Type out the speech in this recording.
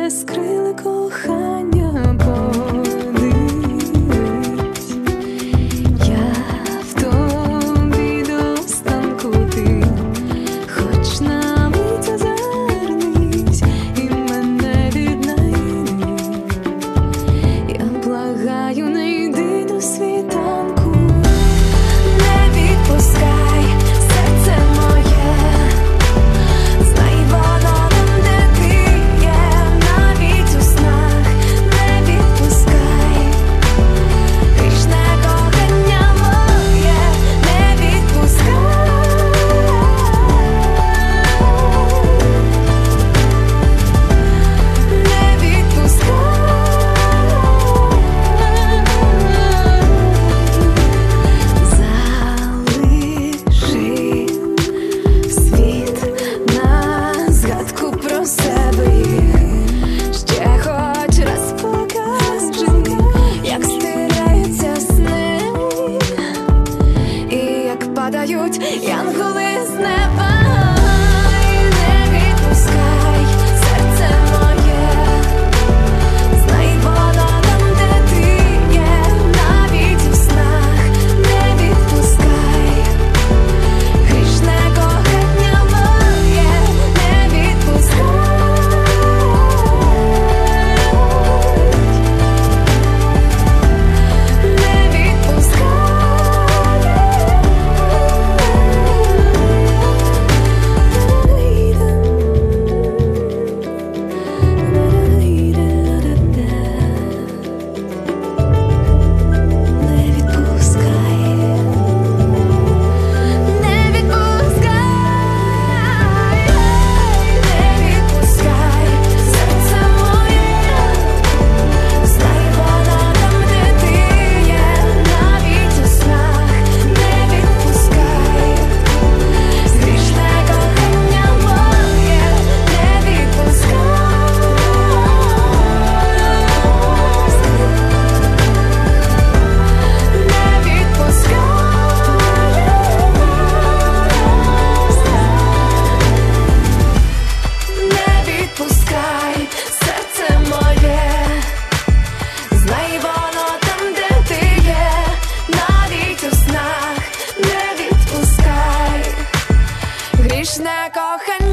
скрили кохання, подивись, я в тобі до останку, ти хоч на мить озирнись і мене віднайди. Я благаю, не йди до світанку, не відпускай серце моє, знай воно там, де ти є, навіть у снах не відпускай, грішне кохання моє, не відпускай, не залиши світ на згадку про себе, ще хоч раз покажи, як стираються сни і як падають янголи з неба. Не відпускай серце моє, знай воно там, де ти є, навіть у снах не відпускай, грішне кохання моє, не відпускай, не відпускай серце моє, знай воно там, де ти є, навіть у снах не відпускай, грішне кохання моє, не відпускай, не відпускай серце моє, знай воно там, де ти є, навіть у снах не відпускай, грішне кохання.